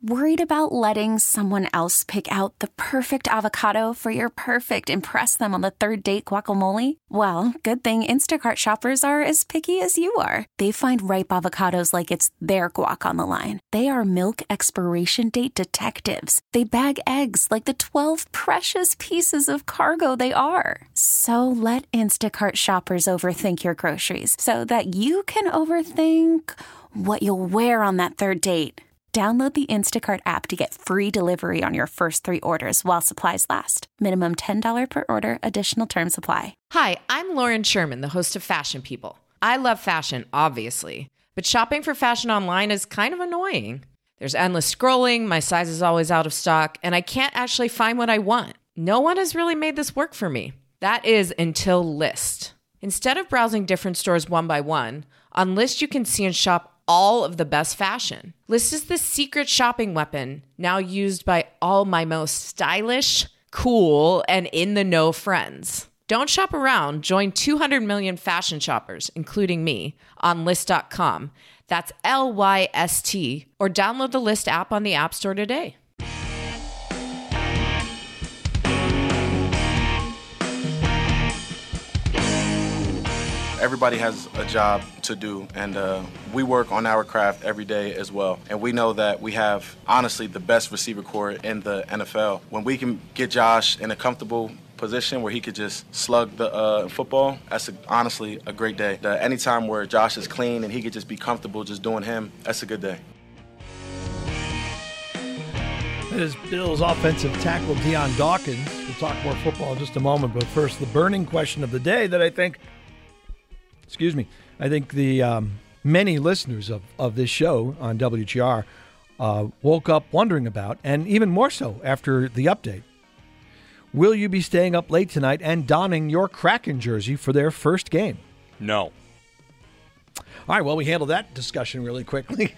Worried about letting someone else pick out the perfect avocado for your perfect impress them on the third date guacamole? Well, good thing Instacart shoppers are as picky as you are. They find ripe avocados like it's their guac on the line. They are milk expiration date detectives. They bag eggs like the 12 precious pieces of cargo they are. So let Instacart shoppers overthink your groceries so that you can overthink what you'll wear on that third date. Download the Instacart app to get free delivery on your first 3 orders while supplies last. Minimum $10 per order. Additional terms apply. Hi, I'm Lauren Sherman, the host of Fashion People. I love fashion, obviously, but shopping for fashion online is kind of annoying. There's endless scrolling, my size is always out of stock, and I can't actually find what I want. No one has really made this work for me. That is until Lyst. Instead of browsing different stores one by one, on Lyst you can see and shop all of the best fashion. Lyst is the secret shopping weapon now used by all my most stylish, cool, and in-the-know friends. Don't shop around. Join 200 million fashion shoppers, including me, on Lyst.com. That's Lyst, or download the Lyst app on the App Store today. Everybody has a job to do, and we work on our craft every day as well. And we know that we have, honestly, the best receiver core in the NFL. When we can get Josh in a comfortable position where he could just slug the football, that's honestly a great day. Anytime where Josh is clean and he could just be comfortable just doing him, that's a good day. That is Bills offensive tackle Dion Dawkins. We'll talk more football in just a moment, but first, the burning question of the day that I think the many listeners of this show on WGR woke up wondering about, and even more so after the update. Will you be staying up late tonight and donning your Kraken jersey for their first game? No. All right, well, we handled that discussion really quickly.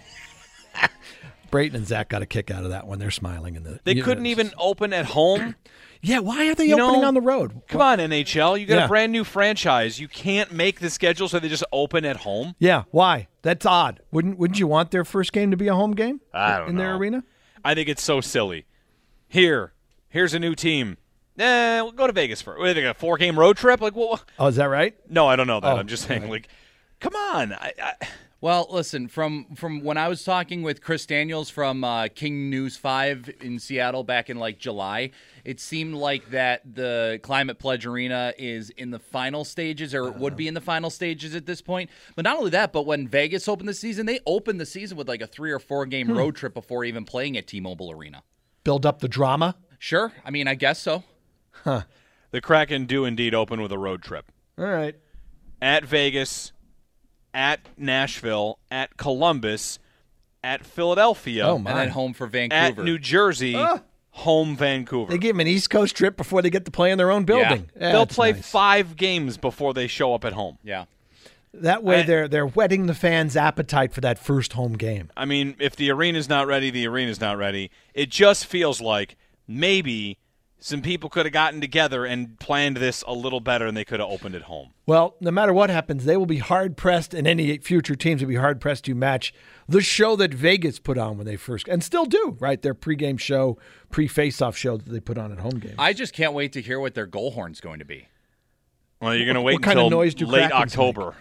Brayton and Zach got a kick out of that one. They're smiling. They couldn't even open at home? Yeah, why are they opening on the road? Come on, NHL. You got a brand new franchise. You can't make the schedule so they just open at home? Yeah, why? That's odd. Wouldn't you want their first game to be a home game? I don't know. In their arena? I think it's so silly. Here's a new team. We'll go to Vegas for it. They got a 4-game road trip? Like, what? Oh, is that right? No, I don't know that. I'm just saying, like, come on. Well, listen, from when I was talking with Chris Daniels from King News 5 in Seattle back in, July, it seemed like that the Climate Pledge Arena is in the final stages, or would be in the final stages at this point. But not only that, but when Vegas opened the season, they opened the season with, a 3 or 4 game road trip before even playing at T-Mobile Arena. Build up the drama? Sure. I mean, I guess so. Huh. The Kraken do indeed open with a road trip. All right. At Vegas, at Nashville, at Columbus, at Philadelphia. Oh, my. And then home for Vancouver. At New Jersey, home Vancouver. They give them an East Coast trip before they get to play in their own building. Yeah. They'll play 5 games before they show up at home. Yeah. That way they're whetting the fans' appetite for that first home game. I mean, if the arena's not ready, the arena's not ready. It just feels like maybe some people could have gotten together and planned this a little better, and they could have opened at home. Well, no matter what happens, they will be hard-pressed, and any future teams will be hard-pressed to match the show that Vegas put on when they first, and still do, right? Their pregame show, pre-face-off show that they put on at home games. I just can't wait to hear what their goal horn's going to be. Well, you're going to wait until late October.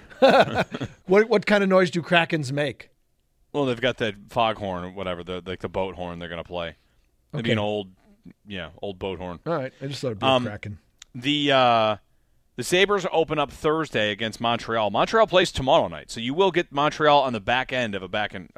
What kind of noise do Krakens make? Well, they've got that foghorn or whatever, the boat horn they're going to play. It'd be an old boat horn. All right, I just thought it'd be a Kraken. The Sabres open up Thursday against Montreal. Montreal plays tomorrow night, so you will get Montreal on the back end of a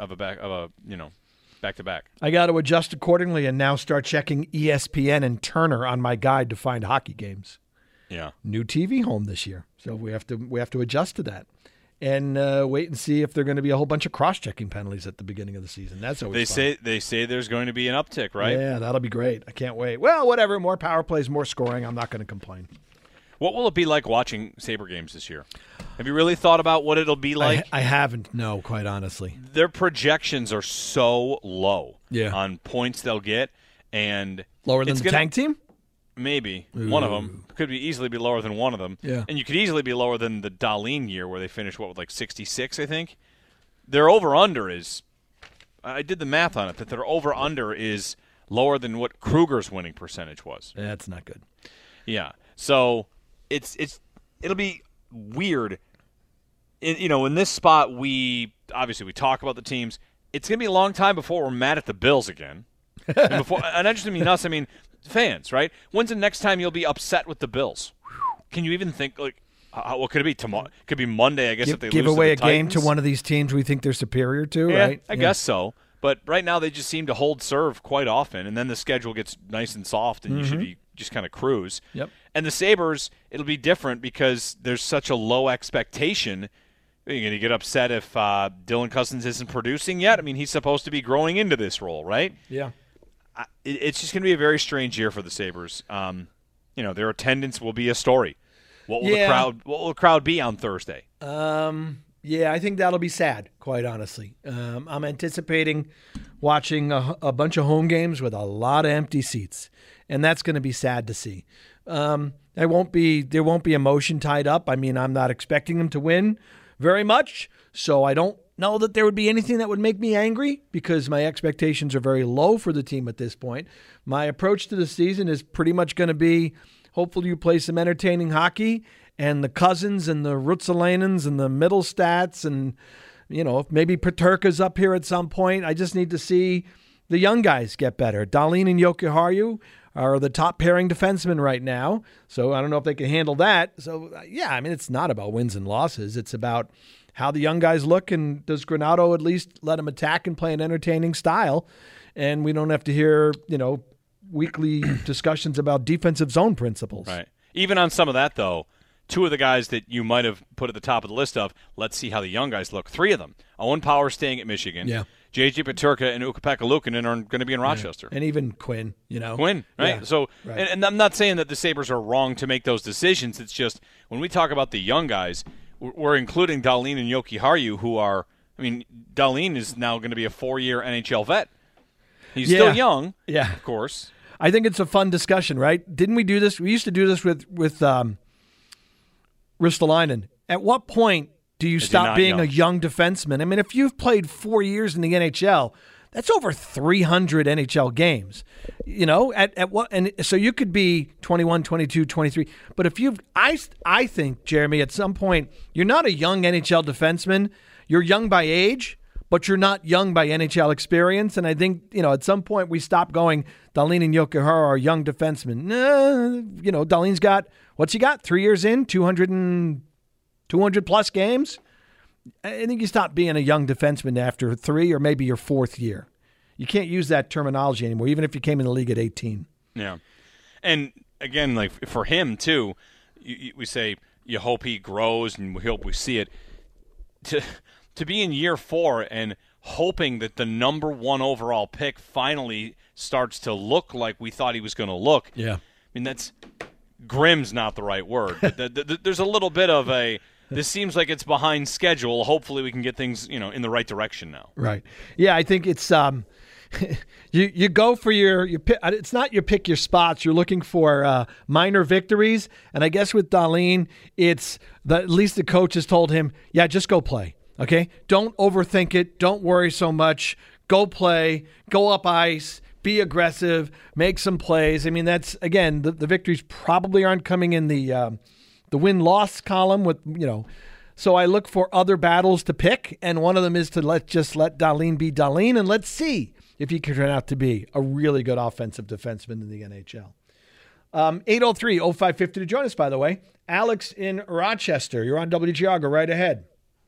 back-to-back. I got to adjust accordingly and now start checking ESPN and Turner on my guide to find hockey games. Yeah, new TV home this year, so we have to adjust to that, and wait and see if there are going to be a whole bunch of cross-checking penalties at the beginning of the season. That's always fun. They say there's going to be an uptick, right? Yeah, that'll be great. I can't wait. Well, whatever. More power plays, more scoring. I'm not going to complain. What will it be like watching Sabre games this year? Have you really thought about what it'll be like? I haven't. No, quite honestly. Their projections are so low on points they'll get, and lower than the tank team. Maybe. One of them. Could easily be lower than one of them. Yeah. And you could easily be lower than the Dahlin year where they finished, with 66, I think? Their over-under is I did the math on it, that their over-under is lower than what Kruger's winning percentage was. That's not good. Yeah. So it'll be weird. In this spot, we talk about the teams. It's going to be a long time before we're mad at the Bills again. And that doesn't mean us. I mean, fans, right? When's the next time you'll be upset with the Bills? Can you even think, like, what could it be tomorrow? Could be Monday, I guess, if they give lose away to the a game Titans. to one of these teams we think they're superior to, Yeah, right? I guess so. But right now they just seem to hold serve quite often, and then the schedule gets nice and soft, and you should be just kind of cruise. Yep. And the Sabres, it'll be different because there's such a low expectation. You're going to get upset if Dylan Cousins isn't producing yet. I mean, he's supposed to be growing into this role, right? Yeah. It's just going to be a very strange year for the Sabres. Their attendance will be a story. What will the crowd be on Thursday? Yeah, I think that'll be sad, quite honestly. I'm anticipating watching a bunch of home games with a lot of empty seats, and that's going to be sad to see. There won't be emotion tied up. I mean, I'm not expecting them to win very much, so I don't know that there would be anything that would make me angry because my expectations are very low for the team at this point. My approach to the season is pretty much going to be hopefully you play some entertaining hockey, and the Cousins and the Rutsalanens and the Middlestats and, maybe Peterka's up here at some point. I just need to see the young guys get better. Dahlin and Jokiharju are the top pairing defensemen right now, so I don't know if they can handle that. So, yeah, I mean, it's not about wins and losses. It's about how the young guys look, and does Granato at least let them attack and play an entertaining style? And we don't have to hear, weekly discussions about defensive zone principles. Right. Even on some of that, though, two of the guys that you might have put at the top of the list of, let's see how the young guys look. Three of them. Owen Power staying at Michigan. Yeah. J.J. Peterka and Ukko-Pekka Luukkonen are going to be in Rochester. And even Quinn, Quinn, right? Yeah. So, right. And I'm not saying that the Sabres are wrong to make those decisions. It's just when we talk about the young guys, we're including Dahlin and Jokiharju, who are, Dahlin is now going to be a 4-year NHL vet. He's still young, of course. I think it's a fun discussion, right? Didn't we do this? We used to do this with Ristolainen. At what point do you stop being a young defenseman? I mean, if you've played 4 years in the NHL, that's over 300 NHL games. At what? And so you could be 21, 22, 23. But if I think, Jeremy, at some point, you're not a young NHL defenseman. You're young by age, but you're not young by NHL experience. And I think, at some point we stop going, Dahlin and Jokiharju are young defensemen. Dahlin's got, what's he got? 3 years in, 200 plus games? I think you stop being a young defenseman after 3 or maybe your 4th year. You can't use that terminology anymore, even if you came in the league at 18. Yeah. And again, like for him too, we say you hope he grows and we hope we see it. To be in year 4 and hoping that the number 1 overall pick finally starts to look like we thought he was going to look. Yeah. I mean, that's grim's not the right word. But there's a little bit of a, this seems like it's behind schedule. Hopefully we can get things, in the right direction now. Right. Yeah, I think it's you go for your pick. It's not your pick your spots. You're looking for minor victories. And I guess with Dahlin, it's at least the coach has told him, yeah, just go play. Okay? Don't overthink it. Don't worry so much. Go play. Go up ice. Be aggressive. Make some plays. I mean, that's, again, the victories probably aren't coming in the win-loss column with, So I look for other battles to pick, and one of them is to let Dahlin be Dahlin, and let's see if he can turn out to be a really good offensive defenseman in the NHL. 803-0550 to join us, by the way. Alex in Rochester. You're on WGR. Go right ahead.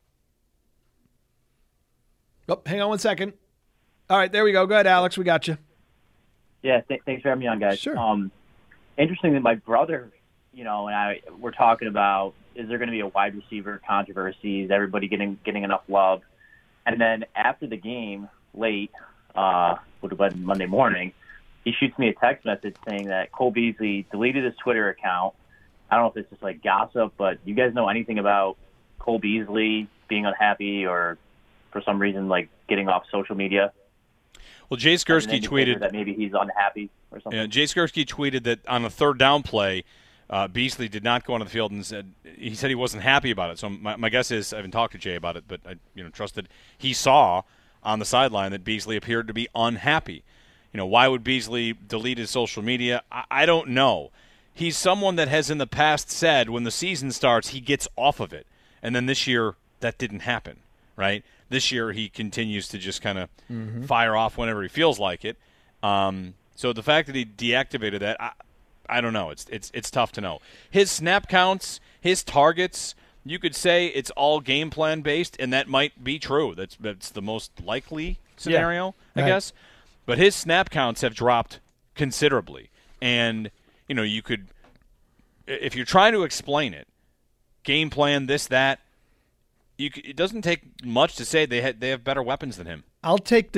Oh, hang on one second. All right, there we go. Go ahead, Alex. We got you. Yeah, thanks for having me on, guys. Sure. Interesting that my brother, and I we're talking about, is there going to be a wide receiver controversy? Is everybody getting enough love? And then after the game, late, would have been Monday morning, he shoots me a text message saying that Cole Beasley deleted his Twitter account. I don't know if it's just like gossip, but you guys know anything about Cole Beasley being unhappy or for some reason like getting off social media? Well, Jay Skursky tweeted that maybe he's unhappy or something. Yeah, Jay Skursky tweeted that on a third down play, Beasley did not go onto the field and said he wasn't happy about it. So my guess is, I haven't talked to Jay about it, but I trust that he saw on the sideline that Beasley appeared to be unhappy. Why would Beasley delete his social media? I don't know. He's someone that has in the past said when the season starts, he gets off of it. And then this year, that didn't happen, right? This year, he continues to just kind of fire off whenever he feels like it. So the fact that he deactivated that, I don't know. It's tough to know. His snap counts, his targets, you could say it's all game plan based, and that might be true. That's the most likely scenario, I guess. But his snap counts have dropped considerably. And, you could, if you're trying to explain it, game plan, this, that, it doesn't take much to say they have better weapons than him. I'll take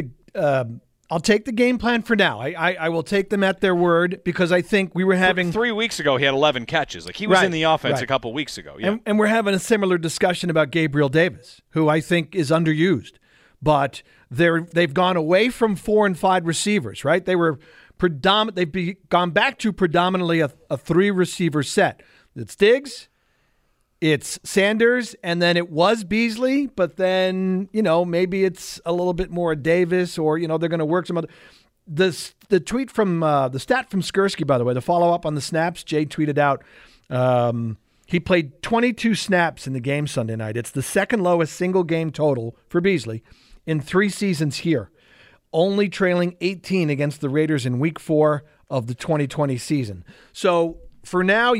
the game plan for now. I will take them at their word because I think we were having 3 weeks ago he had 11 catches. Like he was in the offense a couple weeks ago. Yeah. And we're having a similar discussion about Gabriel Davis, who I think is underused. But they've gone away from 4 and 5 receivers, right? They've gone back to predominantly a 3-receiver set. It's Diggs, it's Sanders, and then it was Beasley, but then, maybe it's a little bit more Davis or, they're going to work some other. The tweet from the stat from Skursky, by the way, the follow-up on the snaps, Jay tweeted out, he played 22 snaps in the game Sunday night. It's the second lowest single game total for Beasley in 3 seasons here, only trailing 18 against the Raiders in Week 4 of the 2020 season. So for now,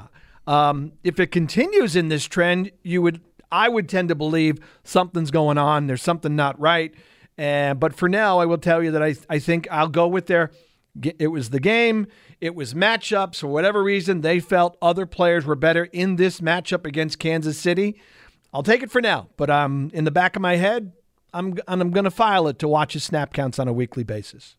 if it continues in this trend, I would tend to believe something's going on. There's something not right. But for now, I will tell you that I think I'll go with it was the game. It was matchups. For whatever reason, they felt other players were better in this matchup against Kansas City. I'll take it for now. But in the back of my head, I'm going to file it to watch his snap counts on a weekly basis.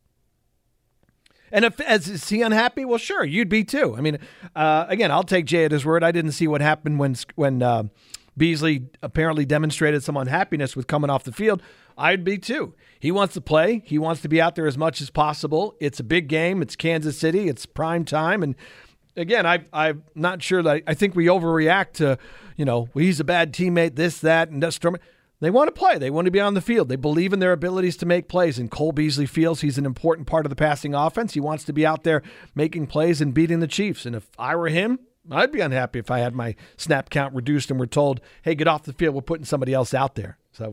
And is he unhappy? Well, sure, you'd be too. I mean, again, I'll take Jay at his word. I didn't see what happened when Beasley apparently demonstrated some unhappiness with coming off the field. I'd be too. He wants to play. He wants to be out there as much as possible. It's a big game. It's Kansas City. It's prime time. And again, I'm not sure that I think we overreact to, he's a bad teammate, this, that, and that's. They want to play. They want to be on the field. They believe in their abilities to make plays, and Cole Beasley feels he's an important part of the passing offense. He wants to be out there making plays and beating the Chiefs. And if I were him, I'd be unhappy if I had my snap count reduced and we're told, hey, get off the field. We're putting somebody else out there. So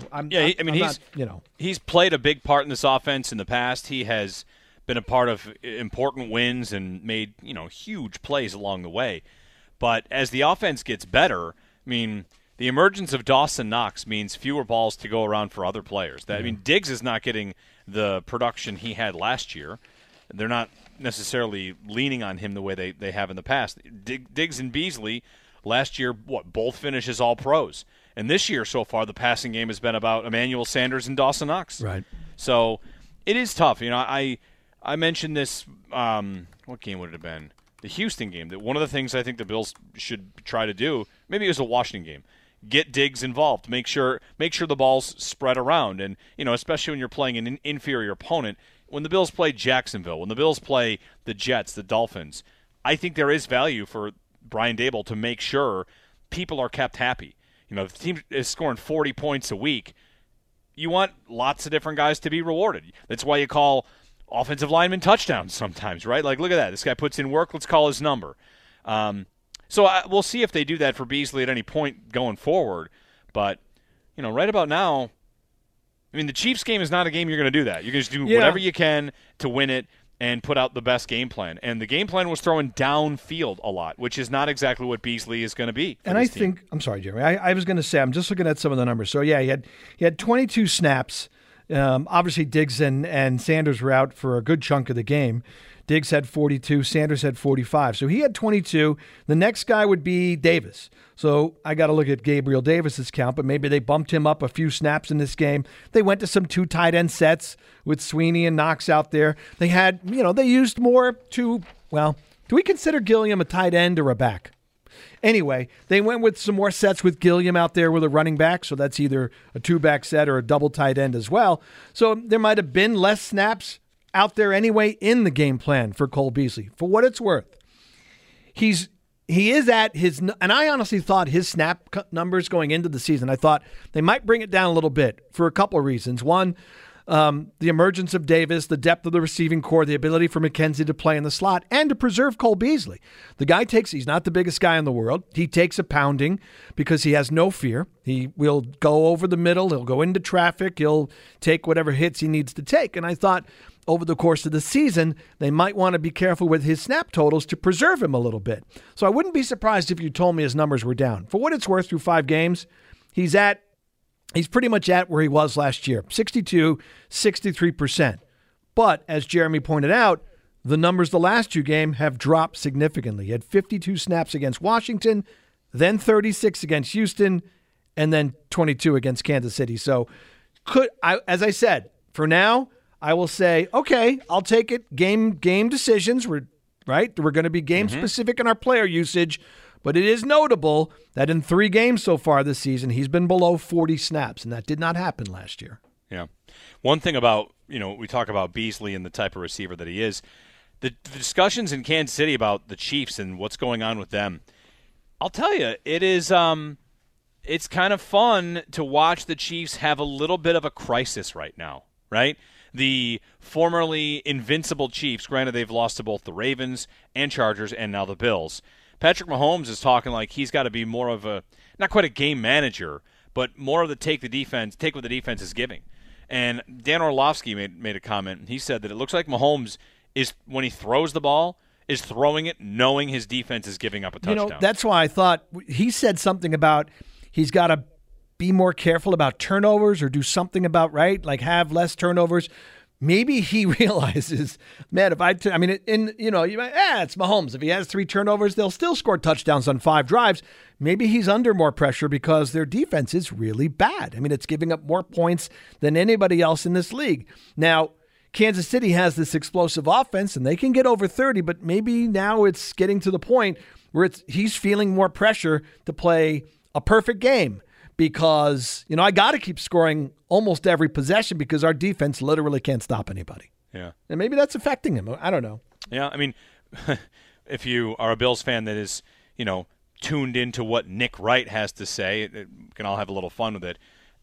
he's played a big part in this offense in the past. He has been a part of important wins and made, huge plays along the way. But as the offense gets better, the emergence of Dawson Knox means fewer balls to go around for other players. Diggs is not getting the production he had last year. They're not necessarily leaning on him the way they have in the past. Diggs and Beasley last year, both finishes all pros. And this year so far, the passing game has been about Emmanuel Sanders and Dawson Knox. Right. So it is tough. I mentioned this, what game would it have been? The Houston game. That one of the things I think the Bills should try to do, maybe it was a Washington game, get Diggs involved. Make sure the ball's spread around. And, especially when you're playing an inferior opponent, when the Bills play Jacksonville, when the Bills play the Jets, the Dolphins, I think there is value for Brian Daboll to make sure people are kept happy. The team is scoring 40 points a week. You want lots of different guys to be rewarded. That's why you call offensive linemen touchdowns sometimes, right? Like, look at that. This guy puts in work. Let's call his number. So we'll see if they do that for Beasley at any point going forward. But, right about now, the Chiefs game is not a game you're going to do that. You're going to do whatever you can to win it and put out the best game plan. And the game plan was throwing downfield a lot, which is not exactly what Beasley is going to be. And I think, I'm sorry, Jeremy, I was going to say, I'm just looking at some of the numbers. So, he had 22 snaps. Obviously, Diggs and Sanders were out for a good chunk of the game. Diggs had 42, Sanders had 45. So he had 22. The next guy would be Davis. So I got to look at Gabriel Davis's count, but maybe they bumped him up a few snaps in this game. They went to some 2 tight end sets with Sweeney and Knox out there. They had, they used more do we consider Gilliam a tight end or a back? Anyway, they went with some more sets with Gilliam out there with a running back, so that's either a 2-back set or a double tight end as well. So there might have been less snaps out there anyway in the game plan for Cole Beasley. For what it's worth, he is at his, and I honestly thought his snap numbers going into the season, I thought they might bring it down a little bit for a couple of reasons. One, the emergence of Davis, the depth of the receiving core, the ability for McKenzie to play in the slot, and to preserve Cole Beasley. The guy he's not the biggest guy in the world. He takes a pounding because he has no fear. He will go over the middle. He'll go into traffic. He'll take whatever hits he needs to take. And I thought over the course of the season, they might want to be careful with his snap totals to preserve him a little bit. So I wouldn't be surprised if you told me his numbers were down. For what it's worth, through 5 games, he's pretty much at where he was last year, 62, 63%. But as Jeremy pointed out, the numbers the last 2 games have dropped significantly. He had 52 snaps against Washington, then 36 against Houston, and then 22 against Kansas City. So as I said, for now, I will say, okay, I'll take it. Game decisions, We're going to be game specific in our player usage. But it is notable that in 3 games so far this season, he's been below 40 snaps, and that did not happen last year. Yeah. One thing about, we talk about Beasley and the type of receiver that he is, the discussions in Kansas City about the Chiefs and what's going on with them, I'll tell you, it is it's kind of fun to watch the Chiefs have a little bit of a crisis right now, right? The formerly invincible Chiefs, granted they've lost to both the Ravens and Chargers and now the Bills. Patrick Mahomes is talking like he's got to be more of a, not quite a game manager, but more of the take what the defense is giving. And Dan Orlovsky made a comment. He said that it looks like Mahomes is, when he throws the ball, is throwing it knowing his defense is giving up a touchdown. That's why I thought he said something about he's got to be more careful about turnovers or do something about, like have less turnovers. Maybe he realizes, man, it's Mahomes. If he has 3 turnovers, they'll still score touchdowns on 5 drives. Maybe he's under more pressure because their defense is really bad. It's giving up more points than anybody else in this league. Now, Kansas City has this explosive offense, and they can get over 30, but maybe now it's getting to the point where he's feeling more pressure to play a perfect game. Because, I got to keep scoring almost every possession because our defense literally can't stop anybody. Yeah. And maybe that's affecting him. I don't know. Yeah, if you are a Bills fan that is, tuned into what Nick Wright has to say, we can all have a little fun with it.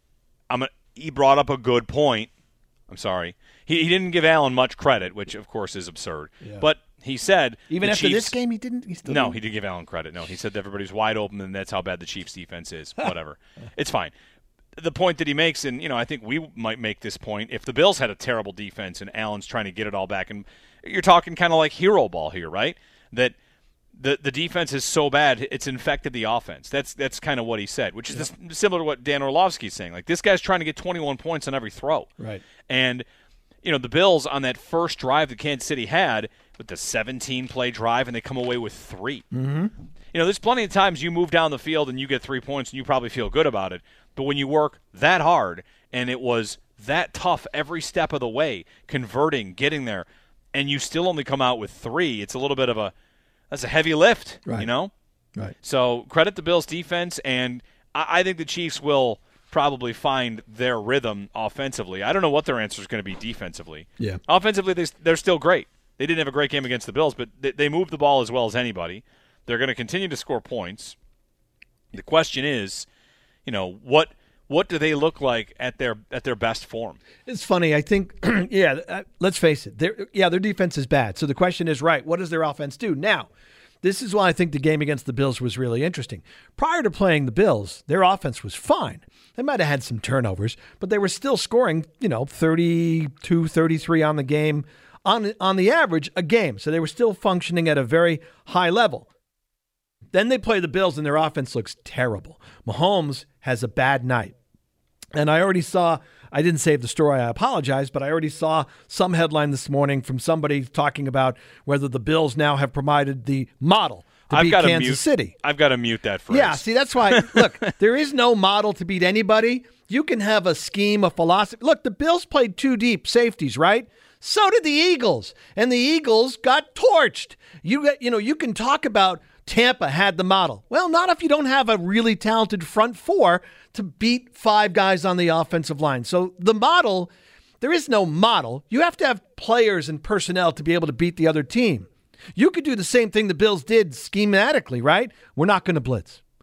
He brought up a good point. I'm sorry. He didn't give Allen much credit, which, of course, is absurd. Yeah. But he said even after Chiefs, this game, he didn't. He didn't give Allen credit. No, he said that everybody's wide open, and that's how bad the Chiefs' defense is. Whatever, it's fine. The point that he makes, and I think we might make this point: if the Bills had a terrible defense and Allen's trying to get it all back, and you're talking kind of like hero ball here, right? That the defense is so bad it's infected the offense. That's kind of what he said, which is similar to what Dan Orlovsky's saying. Like this guy's trying to get 21 points on every throw, right? And the Bills on that first drive that Kansas City had with the 17-play drive, and they come away with 3. Mm-hmm. There's plenty of times you move down the field and you get 3 points and you probably feel good about it. But when you work that hard and it was that tough every step of the way, converting, getting there, and you still only come out with 3, it's a little bit of that's a heavy lift, right. Right. So credit the Bills' defense, and I think the Chiefs will probably find their rhythm offensively. I don't know what their answer is going to be defensively. Yeah. Offensively, they're still great. They didn't have a great game against the Bills, but they moved the ball as well as anybody. They're going to continue to score points. The question is, what do they look like at their best form? It's funny. I think, let's face it. Their defense is bad. So the question is, what does their offense do? Now, this is why I think the game against the Bills was really interesting. Prior to playing the Bills, their offense was fine. They might have had some turnovers, but they were still scoring, 32, 33 on the game, on the average, a game. So they were still functioning at a very high level. Then they play the Bills, and their offense looks terrible. Mahomes has a bad night. And I already saw, I didn't save the story, I apologize, but I already saw some headline this morning from somebody talking about whether the Bills now have provided the model to beat Kansas City. I've got to mute that phrase. Yeah, see, that's why, look, there is no model to beat anybody. You can have a scheme, a philosophy. Look, the Bills played 2 deep safeties, right? So did the Eagles, and the Eagles got torched. You can talk about Tampa had the model. Well, not if you don't have a really talented front 4 to beat 5 guys on the offensive line. So the model, there is no model. You have to have players and personnel to be able to beat the other team. You could do the same thing the Bills did schematically, right? We're not going to blitz.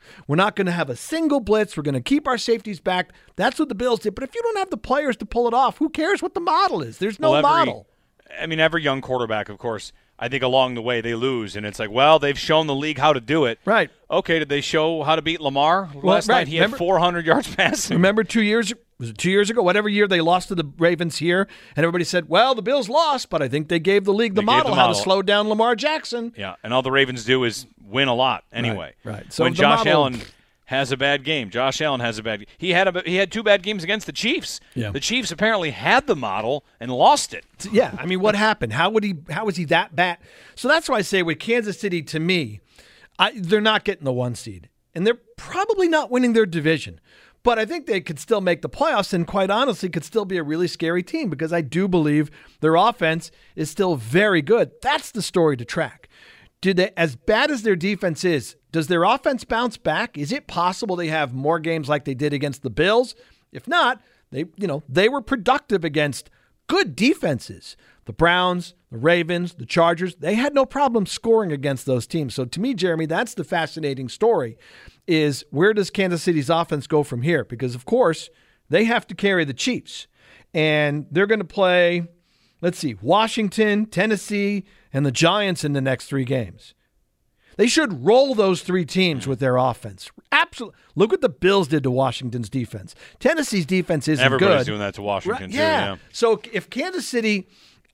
We're not going to have a single blitz. We're going to keep our safeties back. That's what the Bills did. But if you don't have the players to pull it off, who cares what the model is? There's no model. Every young quarterback, of course, I think along the way they lose, and it's like, well, they've shown the league how to do it. Right. Okay, did they show how to beat Lamar? Last night he had 400 yards passing. Remember 2 years ago, whatever year they lost to the Ravens here, and everybody said, well, the Bills lost, but I think they gave the league the model how to slow down Lamar Jackson. Yeah, and all the Ravens do is win a lot anyway. Right. So when Josh Allen has a bad game, he had 2 bad games against the Chiefs. Yeah. The Chiefs apparently had the model and lost it. Yeah, I mean, what happened? How was he that bad? So that's why I say with Kansas City, to me, they're not getting the 1 seed. And they're probably not winning their division. But I think they could still make the playoffs and quite honestly could still be a really scary team because I do believe their offense is still very good. That's the story to track. As bad as their defense is, does their offense bounce back? Is it possible they have more games like they did against the Bills? If not, they were productive against good defenses. The Browns, the Ravens, the Chargers, they had no problem scoring against those teams. So to me, Jeremy, that's the fascinating story is where does Kansas City's offense go from here? Because, of course, they have to carry the Chiefs. And they're going to play, Washington, Tennessee, and the Giants in the next 3 games. They should roll those 3 teams with their offense. Absolutely. Look what the Bills did to Washington's defense. Tennessee's defense isn't good. Everybody's doing that to Washington, too. Yeah. So if Kansas City,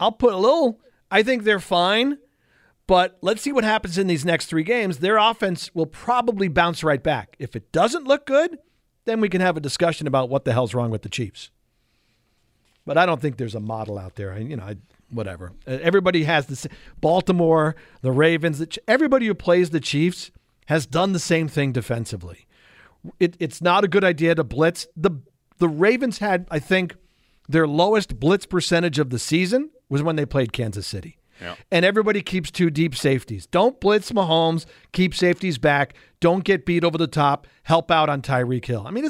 I think they're fine, but let's see what happens in these next 3 games. Their offense will probably bounce right back. If it doesn't look good, then we can have a discussion about what the hell's wrong with the Chiefs. But I don't think there's a model out there. Whatever. Everybody has this. Baltimore, the Ravens, everybody who plays the Chiefs has done the same thing defensively. It's not a good idea to blitz. The Ravens had, I think, their lowest blitz percentage of the season was when they played Kansas City. Yeah. And everybody keeps 2 deep safeties. Don't blitz Mahomes. Keep safeties back. Don't get beat over the top. Help out on Tyreek Hill. I mean,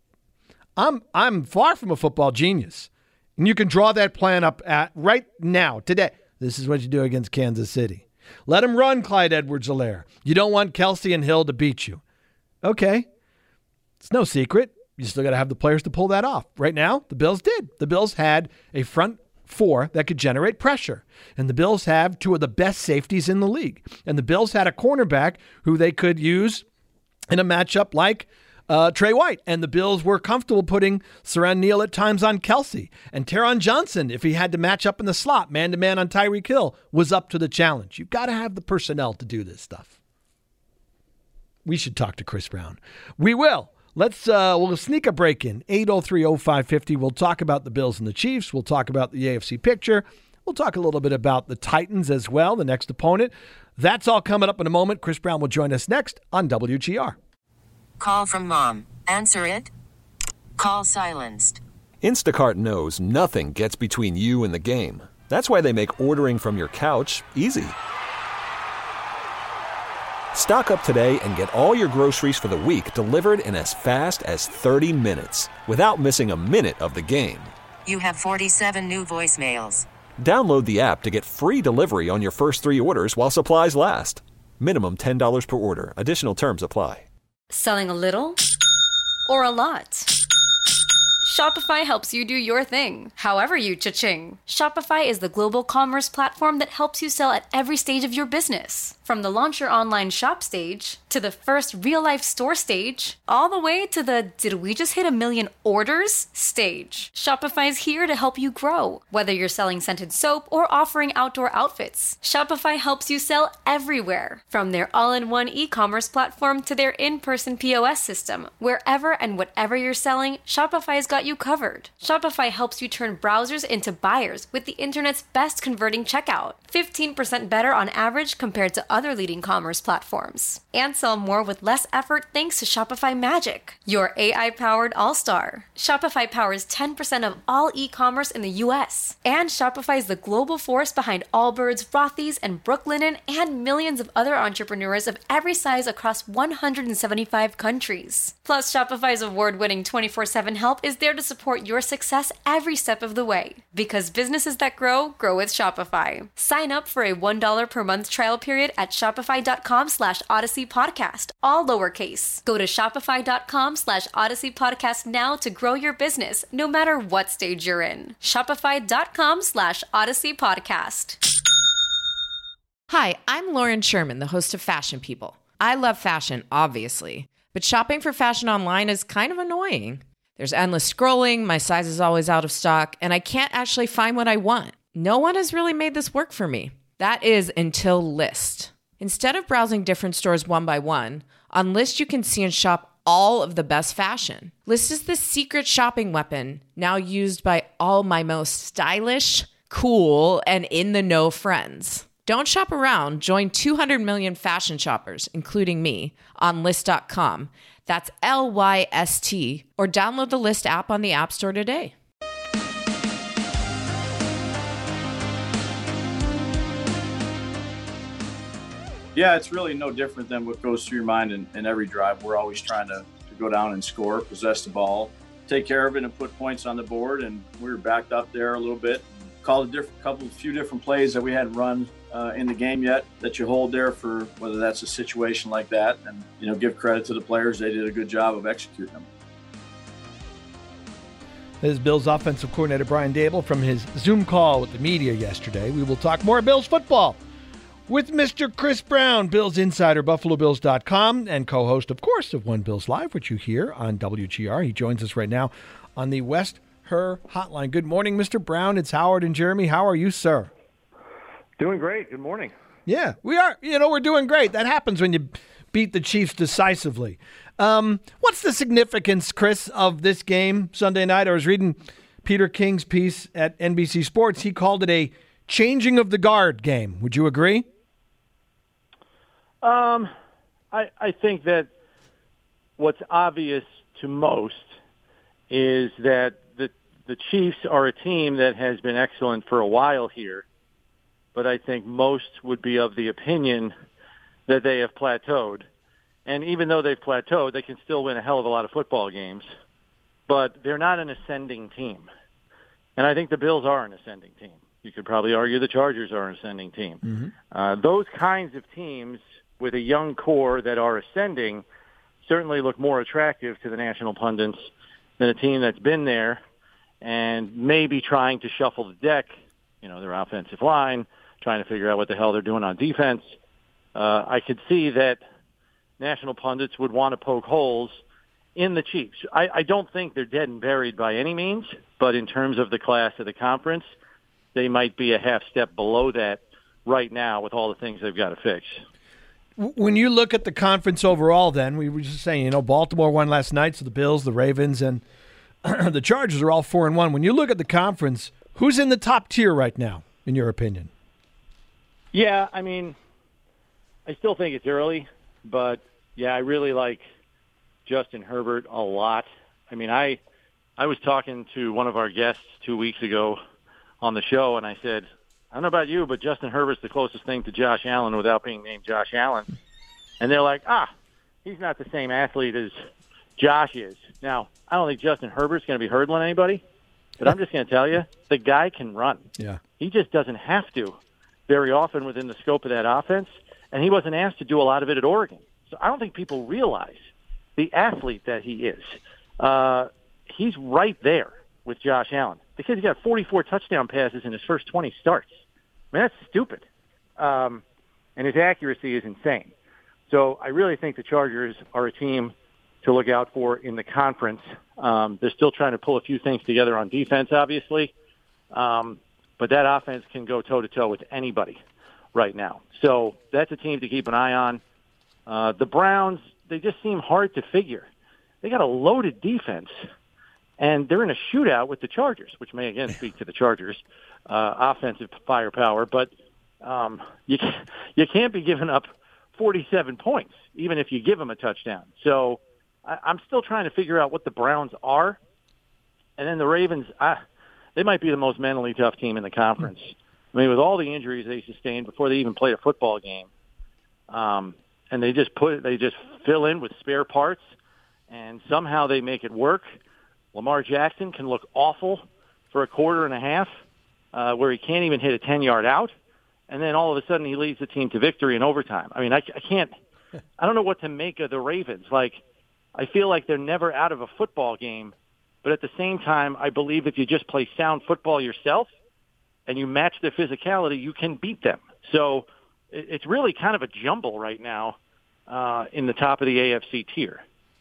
I'm far from a football genius. And you can draw that plan up right now, today. This is what you do against Kansas City. Let him run, Clyde Edwards-Helaire. You don't want Kelsey and Hill to beat you. Okay. It's no secret. You still got to have the players to pull that off. Right now, the Bills did. The Bills had a front 4 that could generate pressure. And the Bills have 2 of the best safeties in the league. And the Bills had a cornerback who they could use in a matchup like Trey White. And the Bills were comfortable putting Siran Neal at times on Kelsey. And Taron Johnson, if he had to match up in the slot, man-to-man on Tyreek Hill, was up to the challenge. You've got to have the personnel to do this stuff. We should talk to Chris Brown. We will. We'll sneak a break in. 803-0550. We'll talk about the Bills and the Chiefs. We'll talk about the AFC picture. We'll talk a little bit about the Titans as well, the next opponent. That's all coming up in a moment. Chris Brown will join us next on WGR. Call from mom. Answer it. Call silenced. Instacart knows nothing gets between you and the game. That's why they make ordering from your couch easy. Stock up today and get all your groceries for the week delivered in as fast as 30 minutes without missing a minute of the game. You have 47 new voicemails. Download the app to get free delivery on your first 3 orders while supplies last. Minimum $10 per order. Additional terms apply. Selling a little or a lot? Shopify helps you do your thing, however you cha-ching. Shopify is the global commerce platform that helps you sell at every stage of your business. From the launch your online shop stage, to the first real-life store stage, all the way to the did we just hit 1 million orders stage. Shopify's here to help you grow. Whether you're selling scented soap or offering outdoor outfits, Shopify helps you sell everywhere. From their all-in-one e-commerce platform to their in-person POS system, wherever and whatever you're selling, Shopify's got you covered. Shopify helps you turn browsers into buyers with the internet's best converting checkout. 15% better on average compared to other leading commerce platforms. And sell more with less effort thanks to Shopify Magic, your AI-powered all-star. Shopify powers 10% of all e-commerce in the U.S. And Shopify is the global force behind Allbirds, Rothy's, and Brooklinen, and millions of other entrepreneurs of every size across 175 countries. Plus, Shopify's award-winning 24/7 help is there there to support your success every step of the way. Because businesses that grow, grow with Shopify. Sign up for a $1 per month trial period at shopify.com/Odyssey Podcast, all lowercase. Go to shopify.com/Odyssey Podcast now to grow your business, no matter what stage you're in. Shopify.com/Odyssey Podcast. Hi, I'm Lauren Sherman, the host of Fashion People. I love fashion, obviously, but shopping for fashion online is kind of annoying. There's endless scrolling, my size is always out of stock, and I can't actually find what I want. No one has really made this work for me. That is until Lyst. Instead of browsing different stores one by one, on Lyst you can see and shop all of the best fashion. Lyst is the secret shopping weapon now used by all my most stylish, cool, and in-the-know friends. Don't shop around. Join 200 million fashion shoppers, including me, on Lyst.com. That's LYST. Or download the Lyst app on the App Store today. Yeah, it's really no different than what goes through your mind in every drive. We're always trying to go down and score, possess the ball, take care of it, and put points on the board. And we were backed up there a little bit. Called a few different plays that we hadn't run in the game yet that you hold there for whether that's a situation like that. And, give credit to the players. They did a good job of executing them. This is Bills offensive coordinator Brian Daboll from his Zoom call with the media yesterday. We will talk more Bills football with Mr. Chris Brown, Bills insider, BuffaloBills.com, and co-host, of course, of One Bills Live, which you hear on WGR. He joins us right now on the West Her Hotline. Good morning, Mr. Brown. It's Howard and Jeremy. How are you, sir? Doing great. Good morning. Yeah, we are. We're doing great. That happens when you beat the Chiefs decisively. What's the significance, Chris, of this game Sunday night? I was reading Peter King's piece at NBC Sports. He called it a changing of the guard game. Would you agree? I think that what's obvious to most is that the Chiefs are a team that has been excellent for a while here, but I think most would be of the opinion that they have plateaued. And even though they've plateaued, they can still win a hell of a lot of football games, but they're not an ascending team. And I think the Bills are an ascending team. You could probably argue the Chargers are an ascending team. Mm-hmm. Those kinds of teams with a young core that are ascending certainly look more attractive to the national pundits than a team that's been there and maybe trying to shuffle the deck, their offensive line, trying to figure out what the hell they're doing on defense. I could see that national pundits would want to poke holes in the Chiefs. I don't think they're dead and buried by any means, but in terms of the class of the conference, they might be a half step below that right now with all the things they've got to fix. When you look at the conference overall, then, we were just saying, Baltimore won last night, so the Bills, the Ravens, and the Chargers are all 4-1. When you look at the conference, who's in the top tier right now, in your opinion? Yeah, I still think it's early, but, I really like Justin Herbert a lot. I was talking to one of our guests 2 weeks ago on the show, and I said, I don't know about you, but Justin Herbert's the closest thing to Josh Allen without being named Josh Allen. And they're like, he's not the same athlete as Josh is. Now, I don't think Justin Herbert's going to be hurdling anybody, but I'm just going to tell you, the guy can run. Yeah. He just doesn't have to very often within the scope of that offense, and he wasn't asked to do a lot of it at Oregon. So I don't think people realize the athlete that he is. He's right there with Josh Allen. The kid's got 44 touchdown passes in his first 20 starts. That's stupid. And his accuracy is insane. So I really think the Chargers are a team to look out for in the conference. They're still trying to pull a few things together on defense, obviously. But that offense can go toe-to-toe with anybody right now. So that's a team to keep an eye on. The Browns, they just seem hard to figure. They got a loaded defense, and they're in a shootout with the Chargers, which may, again, speak to the Chargers' offensive firepower. But you can't be giving up 47 points, even if you give them a touchdown. So I'm still trying to figure out what the Browns are. And then the Ravens, they might be the most mentally tough team in the conference. With all the injuries they sustained before they even played a football game, and they just fill in with spare parts, and somehow they make it work. Lamar Jackson can look awful for a quarter and a half, where he can't even hit a 10-yard out, and then all of a sudden he leads the team to victory in overtime. I mean, I don't know what to make of the Ravens. Like, I feel like they're never out of a football game, but at the same time, I believe if you just play sound football yourself and you match their physicality, you can beat them. So it's really kind of a jumble right now in the top of the AFC tier.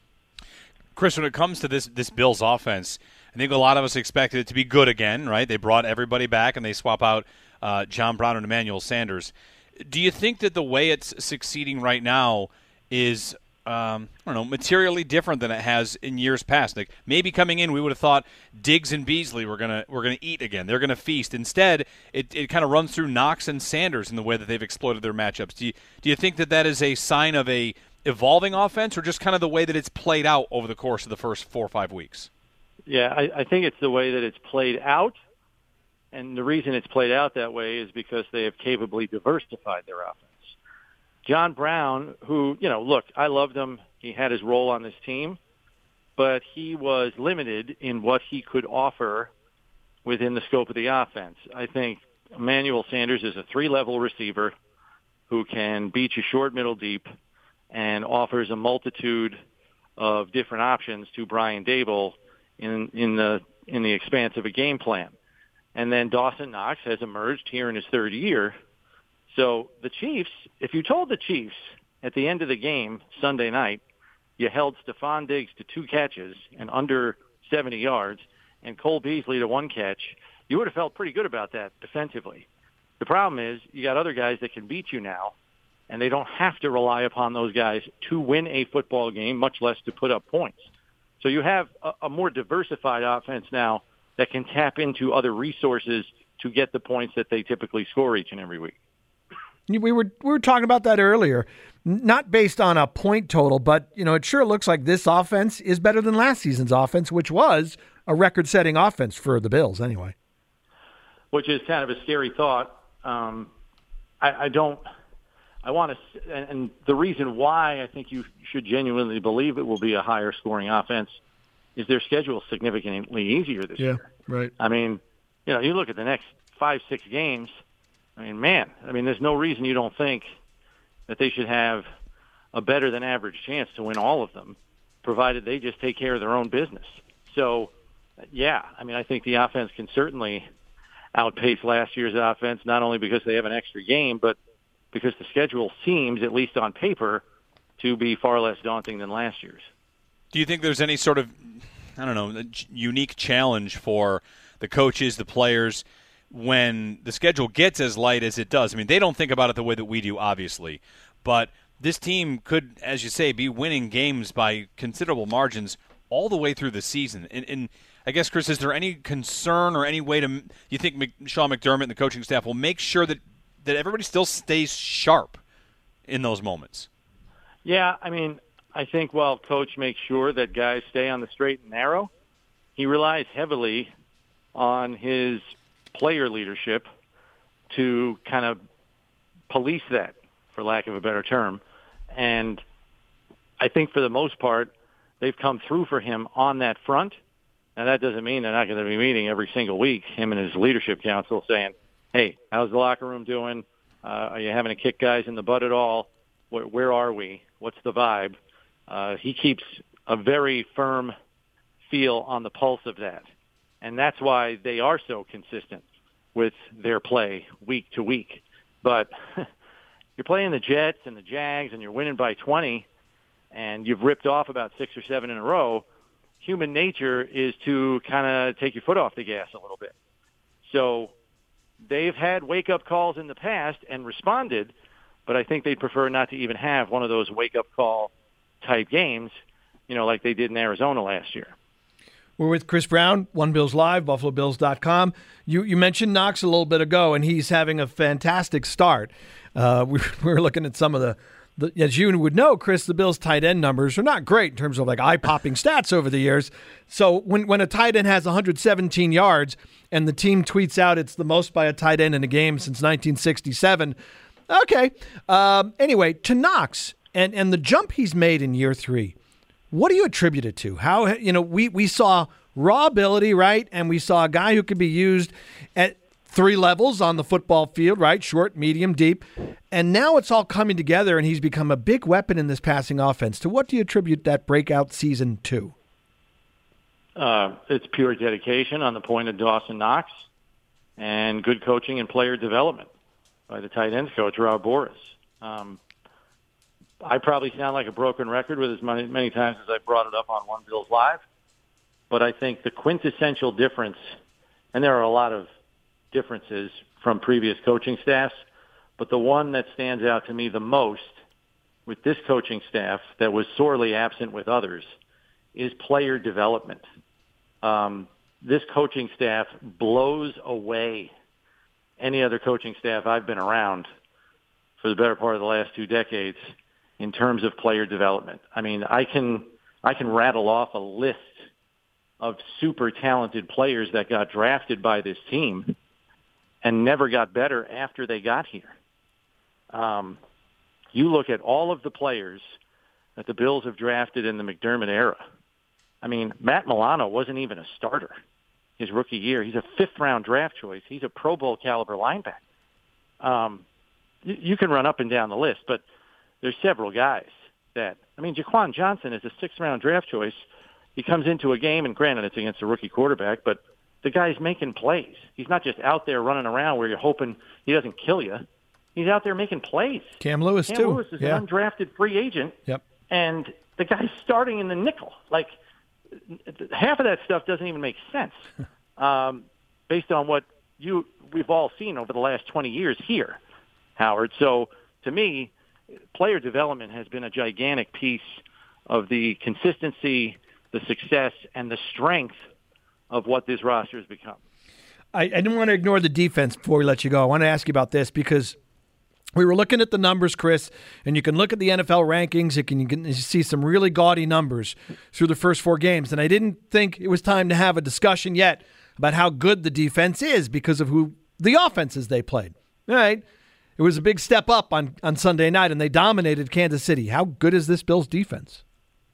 Chris, when it comes to this Bills offense, I think a lot of us expected it to be good again, right? They brought everybody back, and they swap out John Brown and Emmanuel Sanders. Do you think that the way it's succeeding right now is, materially different than it has in years past? Like, maybe coming in, we would have thought Diggs and Beasley were gonna eat again. They're gonna feast. Instead, it kind of runs through Knox and Sanders in the way that they've exploited their matchups. Do you think that is a sign of a evolving offense, or just kind of the way that it's played out over the course of the first 4 or 5 weeks? Yeah, I think it's the way that it's played out, and the reason it's played out that way is because they have capably diversified their offense. John Brown, who, look, I loved him. He had his role on this team, but he was limited in what he could offer within the scope of the offense. I think Emmanuel Sanders is a 3-level receiver who can beat you short, middle, deep, and offers a multitude of different options to Brian Daboll in the expanse of a game plan. And then Dawson Knox has emerged here in his third year. So the Chiefs, if you told the Chiefs at the end of the game Sunday night, you held Stephon Diggs to 2 catches and under 70 yards and Cole Beasley to 1 catch, you would have felt pretty good about that defensively. The problem is you got other guys that can beat you now, and they don't have to rely upon those guys to win a football game, much less to put up points. So you have a more diversified offense now that can tap into other resources to get the points that they typically score each and every week. We were talking about that earlier, not based on a point total, but it sure looks like this offense is better than last season's offense, which was a record-setting offense for the Bills anyway. Which is kind of a scary thought. And the reason why I think you should genuinely believe it will be a higher scoring offense is their schedule is significantly easier this year. Right. I mean, you look at the next 5-6 games. There's no reason you don't think that they should have a better than average chance to win all of them, provided they just take care of their own business. So, I think the offense can certainly outpace last year's offense, not only because they have an extra game, but because the schedule seems, at least on paper, to be far less daunting than last year's. Do you think there's any sort of, unique challenge for the coaches, the players, when the schedule gets as light as it does? I mean, they don't think about it the way that we do, obviously, but this team could, as you say, be winning games by considerable margins all the way through the season. And I guess, Chris, is there any concern or any way you think Sean McDermott and the coaching staff will make sure that everybody still stays sharp in those moments? Yeah, I think while Coach makes sure that guys stay on the straight and narrow, he relies heavily on his player leadership to kind of police that, for lack of a better term. And I think for the most part, they've come through for him on that front. Now, that doesn't mean they're not going to be meeting every single week, him and his leadership council, saying, hey, how's the locker room doing? Are you having to kick guys in the butt at all? Where are we? What's the vibe? He keeps a very firm feel on the pulse of that. And that's why they are so consistent with their play week to week. But you're playing the Jets and the Jags and you're winning by 20 and you've ripped off about 6 or 7 in a row. Human nature is to kind of take your foot off the gas a little bit. So they've had wake-up calls in the past and responded, but I think they'd prefer not to even have one of those wake-up call type games, like they did in Arizona last year. We're with Chris Brown, One Bills Live, BuffaloBills.com. You mentioned Knox a little bit ago, and he's having a fantastic start. We were looking at some of the, as you would know, Chris, the Bills' tight end numbers are not great in terms of eye-popping stats over the years. So when a tight end has 117 yards and the team tweets out it's the most by a tight end in a game since 1967, okay. Anyway, to Knox and the jump he's made in year 3, what do you attribute it to? How, we saw raw ability, right? And we saw a guy who could be used at 3 levels on the football field, right? Short, medium, deep. And now it's all coming together, and he's become a big weapon in this passing offense. To what do you attribute that breakout season to? It's pure dedication on the point of Dawson Knox and good coaching and player development by the tight ends coach, Rob Boris. I probably sound like a broken record with as many times as I brought it up on One Bills Live, but I think the quintessential difference, and there are a lot of differences from previous coaching staffs, but the one that stands out to me the most with this coaching staff that was sorely absent with others is player development. This coaching staff blows away any other coaching staff I've been around for the better part of the last 2 decades in terms of player development. I mean, I can rattle off a list of super talented players that got drafted by this team and never got better after they got here. You look at all of the players that the Bills have drafted in the McDermott era. I mean, Matt Milano wasn't even a starter his rookie year. He's a 5th-round draft choice. He's a Pro Bowl caliber linebacker. You can run up and down the list, but there's several guys that, I mean, Jaquan Johnson is a 6th-round draft choice. He comes into a game, and granted it's against a rookie quarterback, but the guy's making plays. He's not just out there running around where you're hoping he doesn't kill you. He's out there making plays. Cam Lewis, Cam too. Lewis is an undrafted free agent, and the guy's starting in the nickel. Like, half of that stuff doesn't even make sense based on what we've all seen over the last 20 years here, Howard. So, to me, player development has been a gigantic piece of the consistency, the success, and the strength of what this roster has become. I didn't want to ignore the defense before we let you go. I want to ask you about this because we were looking at the numbers, Chris, and you can look at the NFL rankings. You can see some really gaudy numbers through the first 4 games. And I didn't think it was time to have a discussion yet about how good the defense is because of who the offenses they played. All right. It was a big step up on Sunday night, and they dominated Kansas City. How good is this Bills defense?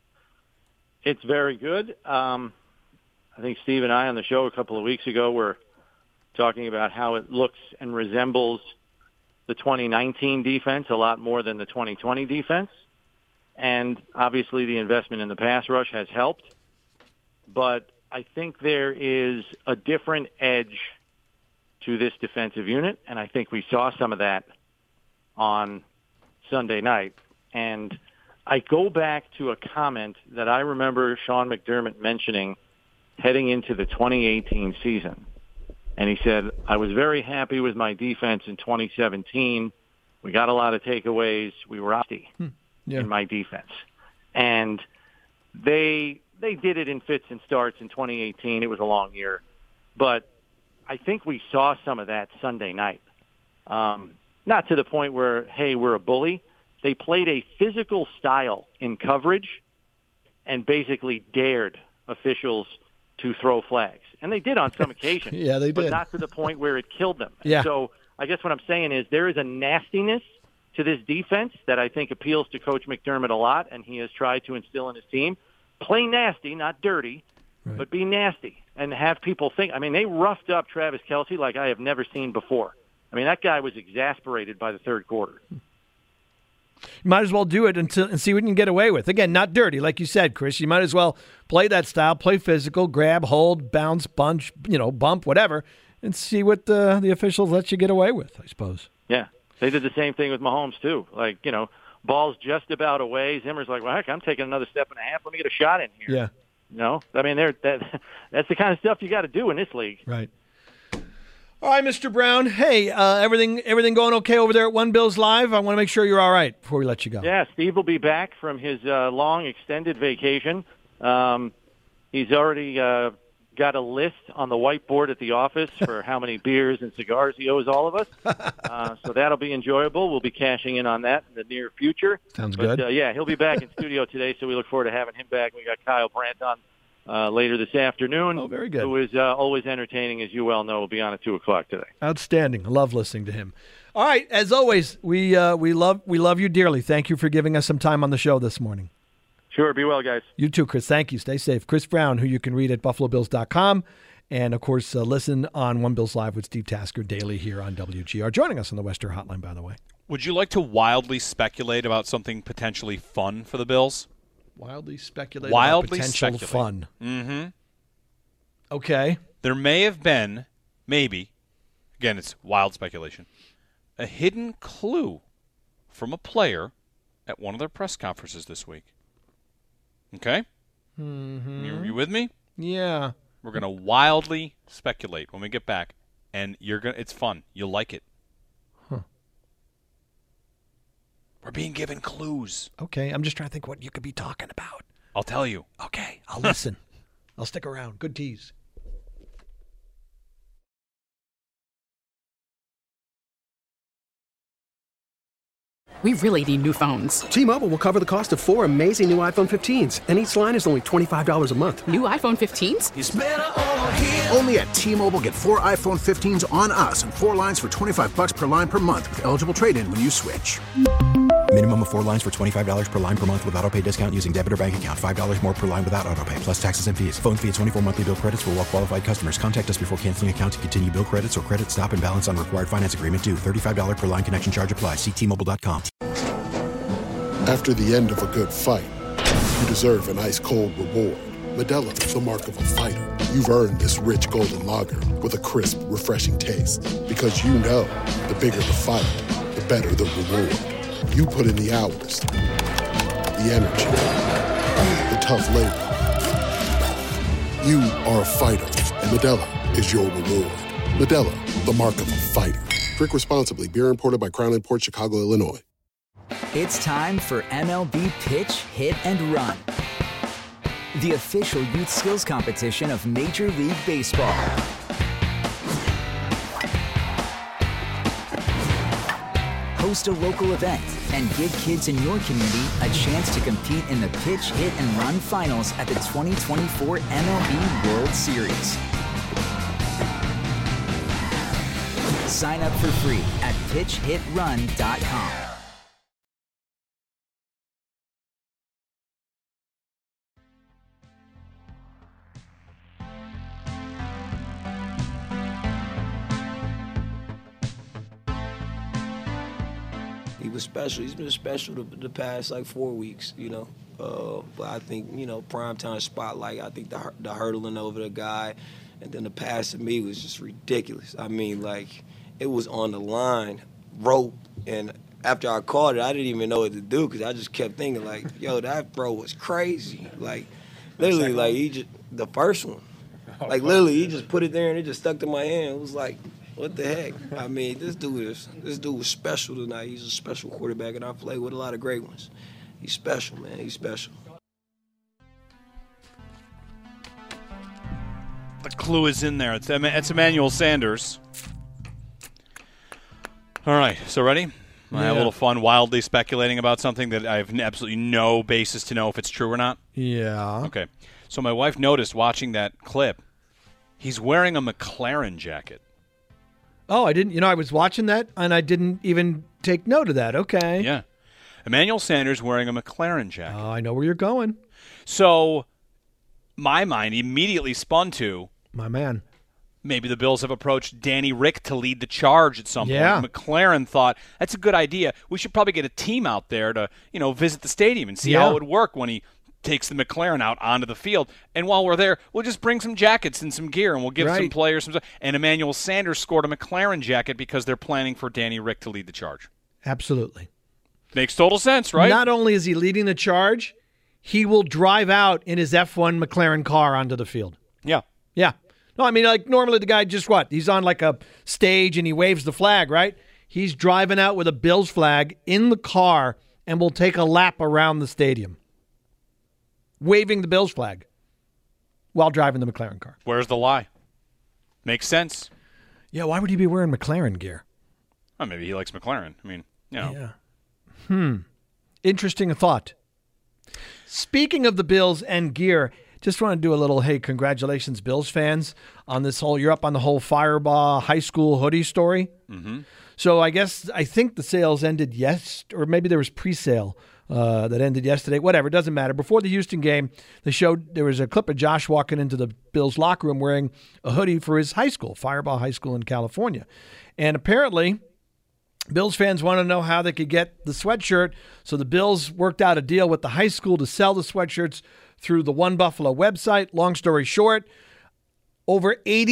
It's very good. I think Steve and I on the show a couple of weeks ago were talking about how it looks and resembles the 2019 defense a lot more than the 2020 defense. And obviously the investment in the pass rush has helped. But I think there is a different edge to this defensive unit, and I think we saw some of that on Sunday night. And I go back to a comment that I remember Sean McDermott mentioning heading into the 2018 season. And he said, I was very happy with my defense in 2017. We got a lot of takeaways. We were rusty in my defense. And they did it in fits and starts in 2018. It was a long year. But I think we saw some of that Sunday night. Not to the point where, hey, we're a bully. They played a physical style in coverage and basically dared officials to throw flags. And they did on some occasions. Yeah, they did. But not to the point where it killed them. Yeah. So I guess what I'm saying is there is a nastiness to this defense that I think appeals to Coach McDermott a lot, and he has tried to instill in his team. Play nasty, not dirty, but be nasty and have people think. I mean, they roughed up Travis Kelce like I have never seen before. I mean, that guy was exasperated by the third quarter. You might as well do it and see what you can get away with. Again, not dirty, like you said, Chris. You might as well play that style, play physical, grab, hold, bounce, bunch, bump, whatever, and see what the officials let you get away with, I suppose. Yeah. They did the same thing with Mahomes, too. Like, ball's just about away. Zimmer's like, well, heck, I'm taking another step and a half. Let me get a shot in here. Yeah. I mean, that's the kind of stuff you got to do in this league. Right. All right, Mr. Brown. Hey, everything going okay over there at One Bills Live? I want to make sure you're all right before we let you go. Yeah, Steve will be back from his long extended vacation. He's already got a list on the whiteboard at the office for how many beers and cigars he owes all of us. So that'll be enjoyable. We'll be cashing in on that in the near future. Sounds good. Yeah, he'll be back in studio today, so we look forward to having him back. We got Kyle Brandt on later this afternoon. Oh, very good. Who is always entertaining, as you well know, will be on at 2 o'clock today. Outstanding. I love listening to him. All right, as always, we love you dearly. Thank you for giving us some time on the show this morning. Sure. Be well, guys. You too, Chris. Thank you. Stay safe. Chris Brown, who you can read at BuffaloBills.com. And, of course, listen on One Bills Live with Steve Tasker daily here on WGR. Joining us on the Western Hotline, by the way. Would you like to wildly speculate about something potentially fun for the Bills? Wildly speculate about potential fun. Mm-hmm. Okay. There may have been, maybe, again, it's wild speculation, a hidden clue from a player at one of their press conferences this week. Okay? Mm-hmm. You with me? Yeah. We're going to wildly speculate when we get back, and it's fun. You'll like it. Huh. We're being given clues. Okay, I'm just trying to think what you could be talking about. I'll tell you. Okay, I'll listen. I'll stick around. Good tease. We really need new phones. T-Mobile will cover the cost of 4 amazing new iPhone 15s, and each line is only $25 a month. New iPhone 15s? It's better over here. Only at T-Mobile, get 4 iPhone 15s on us and 4 lines for $25 per line per month with eligible trade-in when you switch. Minimum of 4 lines for $25 per line per month with autopay discount using debit or bank account. $5 more per line without autopay, plus taxes and fees. Phone fee at 24 monthly bill credits for well-qualified customers. Contact us before canceling account to continue bill credits or credit stop and balance on required finance agreement due. $35 per line connection charge applies. See T-Mobile.com. After the end of a good fight, you deserve an ice-cold reward. Modelo, the mark of a fighter. You've earned this rich golden lager with a crisp, refreshing taste. Because you know, the bigger the fight, the better the reward. You put in the hours, the energy, the tough labor. You are a fighter, and Modelo is your reward. Modelo, the mark of a fighter. Drink responsibly. Beer imported by Crown Imports, Chicago, Illinois. It's time for MLB Pitch, Hit, and Run, the official youth skills competition of Major League Baseball. Host a local event and give kids in your community a chance to compete in the Pitch, Hit, and Run finals at the 2024 MLB World Series. Sign up for free at pitchhitrun.com. He was special. He's been special the past, 4 weeks, But I think, primetime spotlight, I think the hurdling over the guy and then the pass to me was just ridiculous. I mean, it was on the line, rope, and after I caught it, I didn't even know what to do because I just kept thinking, yo, that throw was crazy. Literally, he just, the first one. Literally, he just put it there and it just stuck to my hand. It was like, what the heck? I mean, this dude was special tonight. He's a special quarterback, and I played with a lot of great ones. He's special, man. He's special. The clue is in there. It's Emmanuel Sanders. All right, so ready? I have a little fun wildly speculating about something that I have absolutely no basis to know if it's true or not. Yeah. Okay. So my wife noticed watching that clip, he's wearing a McLaren jacket. Oh, I didn't. I was watching that, and I didn't even take note of that. Okay. Yeah. Emmanuel Sanders wearing a McLaren jacket. Oh, I know where you're going. So my mind immediately spun to, my man, maybe the Bills have approached Danny Rick to lead the charge at some point. McLaren thought, that's a good idea. We should probably get a team out there to, visit the stadium and see how it would work when he takes the McLaren out onto the field. And while we're there, we'll just bring some jackets and some gear, and we'll give some players some stuff. And Emmanuel Sanders scored a McLaren jacket because they're planning for Danny Rick to lead the charge. Absolutely. Makes total sense, right? Not only is he leading the charge, he will drive out in his F1 McLaren car onto the field. Yeah. Yeah. No, I mean, normally the guy just he's on a stage and he waves the flag, right? He's driving out with a Bills flag in the car and will take a lap around the stadium, waving the Bills flag while driving the McLaren car. Where's the lie? Makes sense. Yeah, why would he be wearing McLaren gear? Oh, maybe he likes McLaren. I mean, Yeah. Interesting thought. Speaking of the Bills and gear, just want to do a little, hey, congratulations, Bills fans, on this whole, you're up on the whole Firebaugh high school hoodie story. Mm-hmm. So I think the sales ended or maybe there was pre-sale that ended yesterday. Whatever, it doesn't matter. Before the Houston game, there was a clip of Josh walking into the Bills locker room wearing a hoodie for his high school, Firebaugh High School in California. And apparently, Bills fans want to know how they could get the sweatshirt. So the Bills worked out a deal with the high school to sell the sweatshirts through the One Buffalo website. Long story short, over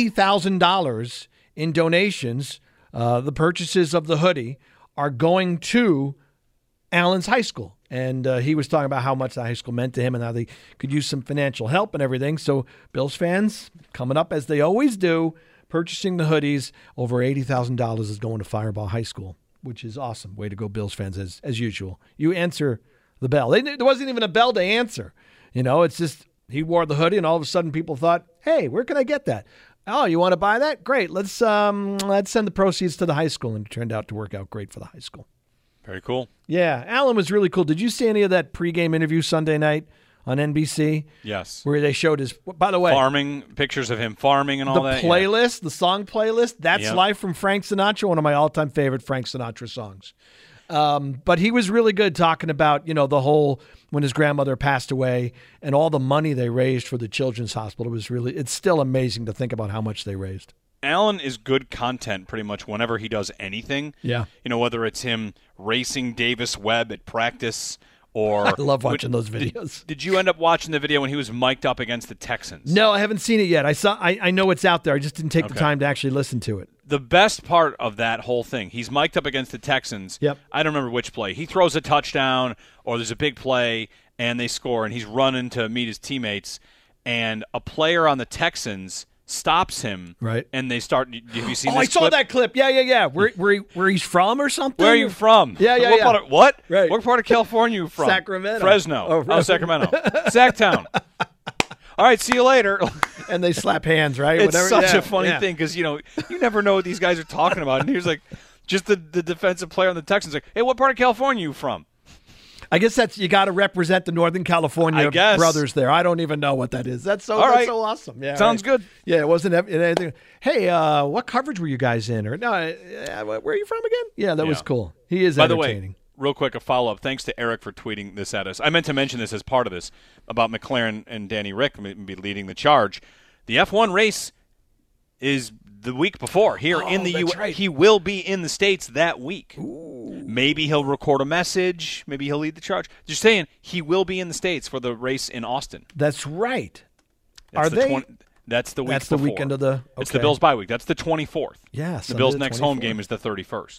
$80,000 in donations. The purchases of the hoodie are going to Allen's high school. And he was talking about how much the high school meant to him and how they could use some financial help and everything. So Bills fans coming up as they always do, purchasing the hoodies. Over $80,000 is going to Firebaugh High School, which is awesome. Way to go, Bills fans, as usual. You answer the bell. There wasn't even a bell to answer. It's just he wore the hoodie, and all of a sudden people thought, hey, where can I get that? Oh, you want to buy that? Great. Let's send the proceeds to the high school. And it turned out to work out great for the high school. Very cool. Yeah, Allen was really cool. Did you see any of that pregame interview Sunday night on NBC? Yes. Where they showed by the way, farming, pictures of him farming and all that. The playlist, the song playlist, that's Live from Frank Sinatra, one of my all-time favorite Frank Sinatra songs. But he was really good talking about, the whole when his grandmother passed away and all the money they raised for the Children's Hospital. It's still amazing to think about how much they raised. Allen is good content pretty much whenever he does anything. Yeah. Whether it's him racing Davis Webb at practice or... I love watching those videos. Did you end up watching the video when he was mic'd up against the Texans? No, I haven't seen it yet. I know it's out there. I just didn't take the time to actually listen to it. The best part of that whole thing, he's mic'd up against the Texans. Yep. I don't remember which play. He throws a touchdown or there's a big play and they score and he's running to meet his teammates and a player on the Texans stops him, right? And they start. Have you seen this I saw clip? that clip. Yeah. Where he's from or something? Where are you from? Yeah. What? Right. What part of California are you from? Sacramento. Fresno. Oh, Sacramento. Sacktown. All right, see you later. And they slap hands, right? It's such a funny thing because, you never know what these guys are talking about. And here's just the defensive player on the Texans hey, what part of California are you from? I guess you got to represent the Northern California brothers there. I don't even know what that is. That's so awesome. Yeah, sounds good. Yeah, it wasn't anything. Hey, what coverage were you guys in? Or no, where are you from again? Yeah, that was cool. He is entertaining. By the way, real quick, a follow-up. Thanks to Eric for tweeting this at us. I meant to mention this as part of this about McLaren and Danny Rick be leading the charge. The F1 race is the week before here in the U.S. Right. He will be in the States that week. Ooh. Maybe he'll record a message. Maybe he'll lead the charge. Just saying, he will be in the States for the race in Austin. That's right. That's the week before. That's the weekend of the... Okay. It's the Bills bye week. That's the 24th. Yeah, the Bills' next home game is the 31st.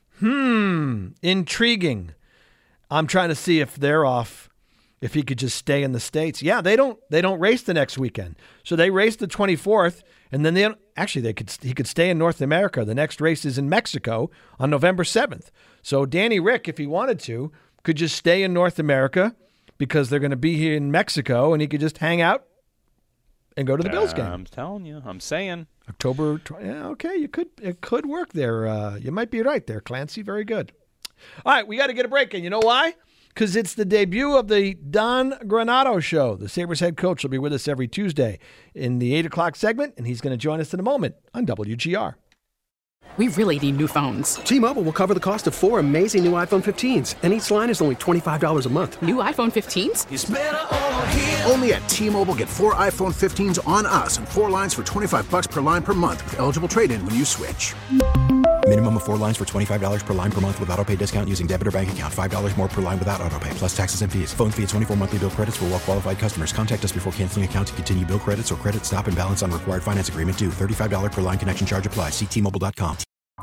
Intriguing. I'm trying to see if they're off, if he could just stay in the States. Yeah, they don't race the next weekend. So they race the 24th, and then he could stay in North America. The next race is in Mexico on November 7th. So Danny Rick, if he wanted to, could just stay in North America because they're going to be here in Mexico, and he could just hang out and go to the Bills game. I'm telling you. I'm saying. October. Yeah, okay. It could work there. You might be right there, Clancy. Very good. All right, we got to get a break, and you know why? Because it's the debut of the Don Granato Show. The Sabres head coach will be with us every Tuesday in the 8 o'clock segment, and he's going to join us in a moment on WGR. We really need new phones. T-Mobile will cover the cost of 4 amazing new iPhone 15s, and each line is only $25 a month. New iPhone 15s? It's better over here. Only at T-Mobile, get 4 iPhone 15s on us and 4 lines for $25 per line per month with eligible trade-in when you switch. Minimum of 4 lines for $25 per line per month with autopay discount using debit or bank account. $5 more per line without autopay, plus taxes and fees. Phone fee at 24 monthly bill credits for well-qualified customers. Contact us before canceling account to continue bill credits or credit stop and balance on required finance agreement due. $35 per line connection charge applies. See T-Mobile.com.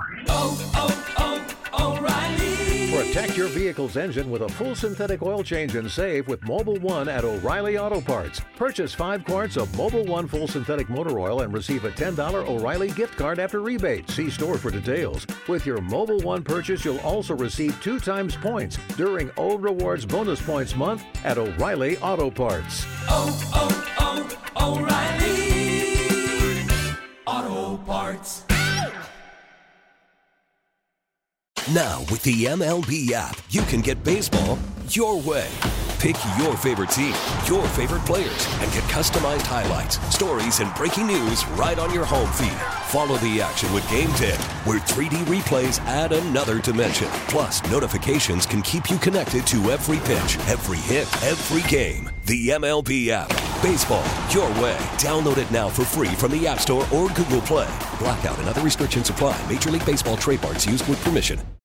O'Reilly. Protect your vehicle's engine with a full synthetic oil change and save with Mobil 1 at O'Reilly Auto Parts. Purchase 5 quarts of Mobil 1 full synthetic motor oil and receive a $10 O'Reilly gift card after rebate. See store for details. With your Mobil 1 purchase, you'll also receive 2 times points during O Rewards Bonus Points Month at O'Reilly Auto Parts. O'Reilly Auto Parts. Now, with the MLB app, you can get baseball your way. Pick your favorite team, your favorite players, and get customized highlights, stories, and breaking news right on your home feed. Follow the action with Game Day, where 3D replays add another dimension. Plus, notifications can keep you connected to every pitch, every hit, every game. The MLB app. Baseball, your way. Download it now for free from the App Store or Google Play. Blackout and other restrictions apply. Major League Baseball trademarks used with permission.